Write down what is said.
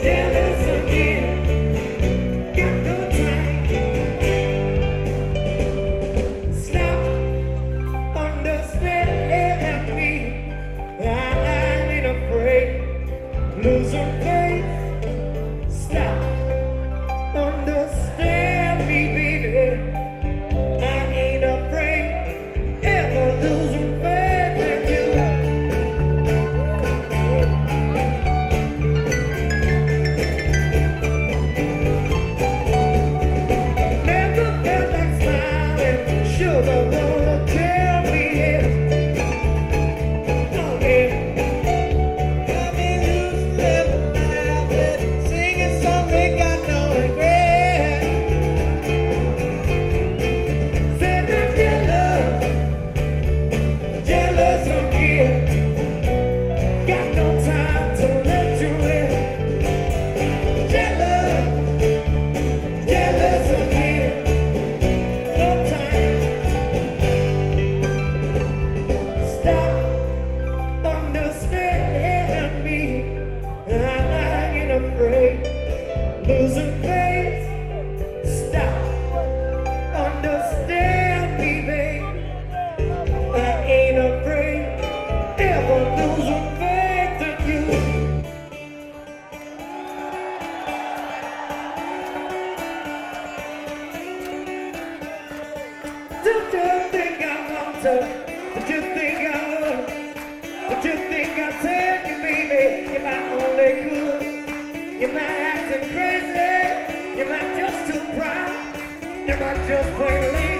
jealous again. Got no time. Stop understanding me. I ain't afraid, losing faith. Stop understand me, baby. I ain't afraid, ever losing faith in you. Never felt like smiling, sugar wanna tell me yes. Oh yeah. Got me losing living life, singing songs ain't got no regret. Said I'm jealous again. Got no time to let you in. Jealous again. No time. Stop understanding me. I ain't afraid, losing faith. Stop understand me, babe. I ain't afraid, ever losing faith in you. Don't you think I want to? Don't you think I would? Don't you think I'd take you, baby, if I only could? You might acting crazy, you might just too proud, you might just plain lazy.